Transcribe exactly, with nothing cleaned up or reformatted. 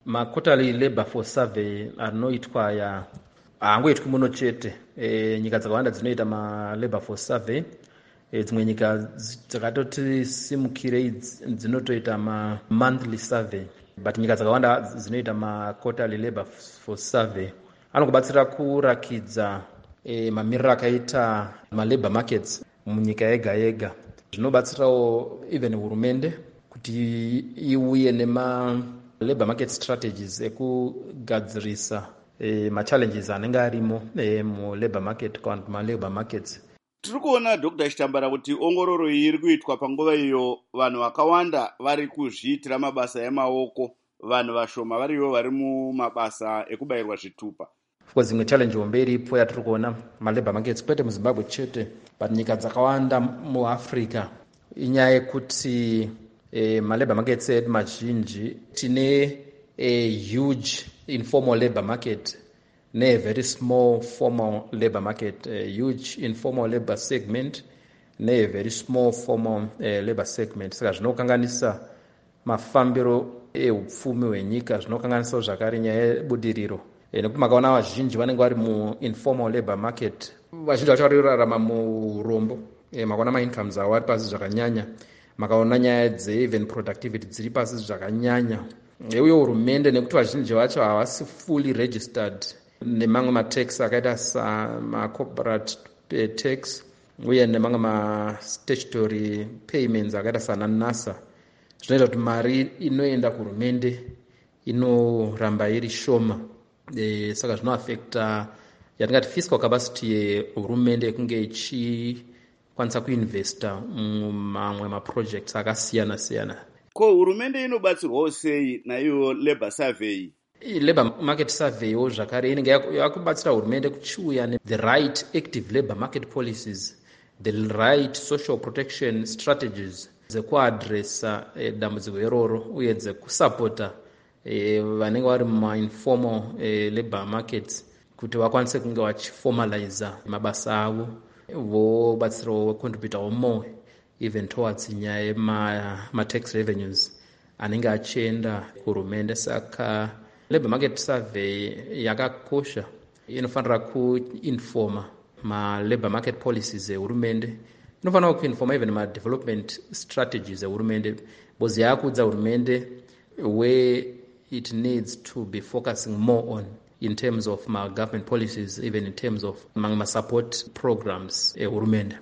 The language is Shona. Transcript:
Ma-quarterly labour force survey anoitwa ya haangoitwi muno chete. E, nyika dzakawanda dzinoita ma-labour force survey. E, dzimwe nyika dzakatoti simukirei dzinotoita ma-monthly survey, but nyika dzakawanda dzinoita ma-quarterly labour force survey. Anokubatsira kurakidza e, mamiriro akaita ma-labour markets munyika yega yega. Zvinobatsirawo even hurumende kuti iuye nema labour market strategies ekugadzirisa e, ma-challenges anenge arimo e, mu-labour market kana kuma-labour markets. Tiri kuona Doctor Chitambara kuti ongororo iyi iri kuitwa panguva iyo vanhu vakawanda vari kuzviitira mabasa emaoko, vanhu vashoma varivo vari mumabasa ekubayirwa zvitupa. Of course, imwe challenge hombe iripo yatiri kuona ma-labour markets kwete muZimbabwe chete but nyika dzakawanda muAfrica inyaya yekuti eh, ma-labour markets edu mazhinji tine a huge informal labour market ne very small formal labour market, a huge informal labour segment ne very small formal uh, labour segment. Saka zvinokanganisa mafambiro ehupfumi hwenyika, zvinokanganisa zvakare nyaya yebudiriro. E, nekuti makaona vazhinji vanenge vari mu-informal labour market, vazhinji vacho vari kurarama murombo. E, makaona ma-incomes avo ari pasi zvakanyanya, makaona nyaya dze-even productivity dziri pasi zvakanyanya. E, uye hurumende nekuti vazhinji vacho havasi fully registered nemamwe matax akaita sama-corporate tax uye nemamwe ma-statutory payments akaita sana NASA, zvinoita kuti mari inoenda kuhurumende inoramba iri shoma. E, saka zvinoafekta yatingati fiscal capacity yehurumende yekunge ichikwanisa kuinvesta mumamwe maprojects akasiyana siyana. Ko hurumende inobatsirwawo sei naiyo labour survey? Labour market survey wo zvakare inenge yakubatsira hurumende kuchiuya the right active labour market policies, the right social protection strategies dzekuadresa eh, dambudziko iroro uye dzekusapota eh, vanenge vari muma-informal eh, labour markets kuti vakwanise kunge vachiformaliza mabasa avo, vobatsirawo contributawo more even towards nyaya yema-tax revenues anenge achienda kuhurumende. Saka labour market survey yakakosha, inofanira kuinforma ma-labour market policies ehurumende, inofanira kuinforma even ma-development strategies ehurumende, because yaakudza hurumende where it needs to be focusing more on in terms of ma-government policies, even in terms of ma-support programs ehurumende.